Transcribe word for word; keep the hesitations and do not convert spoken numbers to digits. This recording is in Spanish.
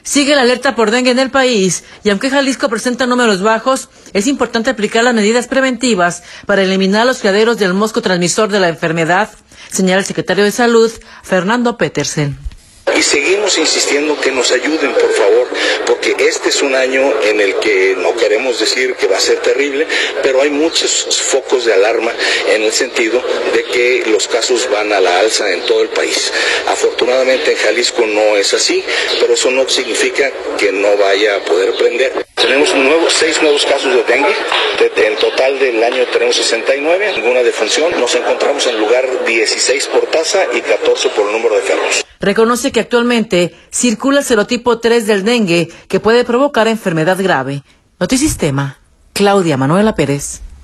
Sigue la alerta por dengue en el país y aunque Jalisco presenta números bajos, es importante aplicar las medidas preventivas para eliminar los criaderos del mosco transmisor de la enfermedad, señala el secretario de Salud, Fernando Petersen. Y seguimos insistiendo que nos ayuden, por favor, porque este es un año en el que no queremos decir que va a ser terrible, pero hay muchos focos de alarma en el sentido de que los casos van a la alza en todo el país. Afortunadamente en Jalisco no es así, pero eso no significa que no vaya a poder prender. Tenemos un nuevo, seis nuevos casos de dengue, en total del año tenemos sesenta y nueve, ninguna defunción, nos encontramos en lugar dieciséis por tasa y catorce por el número de enfermos. Reconoce que actualmente circula el serotipo tres del dengue que puede provocar enfermedad grave. Notisistema, Claudia Manuela Pérez.